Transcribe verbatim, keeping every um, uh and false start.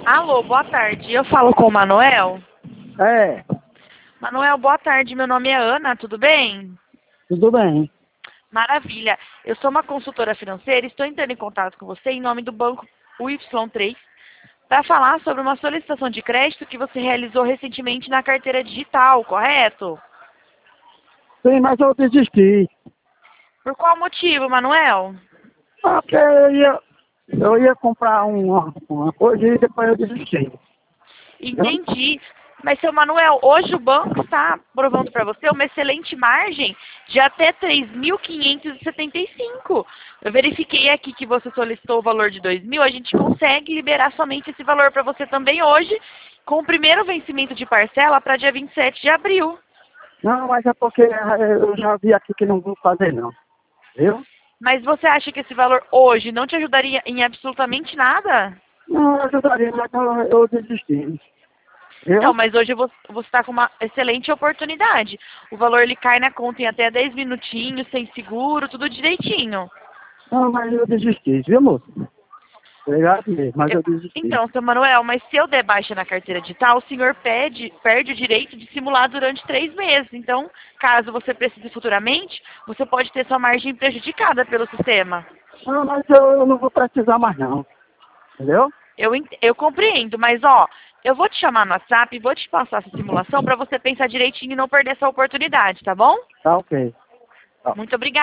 Alô, boa tarde. Eu falo com o Manuel. É, Manuel, boa tarde. Meu nome é Ana, tudo bem? tudo bem. Maravilha. Eu sou uma consultora financeira e estou entrando em contato com você em nome do banco U Y três para falar sobre uma solicitação de crédito que você realizou recentemente na carteira digital, correto? Sim, mas eu desisti. Por qual motivo, Manuel? Porque eu ia, eu ia comprar uma, uma coisa e depois eu desisti. Entendeu? Entendi. Mas, seu Manuel, hoje o banco está provando para você uma excelente margem de até três mil quinhentos e setenta e cinco. Eu verifiquei aqui que você solicitou o valor de dois mil, a gente consegue liberar somente esse valor para você também hoje, com o primeiro vencimento de parcela para dia vinte e sete de abril. Não, mas é porque eu já vi aqui que não vou fazer não. Viu? Mas você acha que esse valor hoje não te ajudaria em absolutamente nada? Não, eu ajudaria, mas eu, eu desisti. Então, Viu? mas hoje você está com uma excelente oportunidade. O valor ele cai na conta em até dez minutinhos, sem seguro, tudo direitinho. Não, mas eu desisti, viu, moço? Obrigado mesmo, mas Eu- eu desisti. Então, seu Manuel, mas se eu der baixa na carteira digital, o senhor pede, perde o direito de simular durante três meses. Então, caso você precise futuramente, você pode ter sua margem prejudicada pelo sistema. Não, mas eu, eu não vou precisar mais não. Entendeu? Eu, ent- eu compreendo, mas ó, eu vou te chamar no WhatsApp e vou te passar essa simulação para você pensar direitinho e não perder essa oportunidade, tá bom? Tá ok. Tá. Muito obrigada.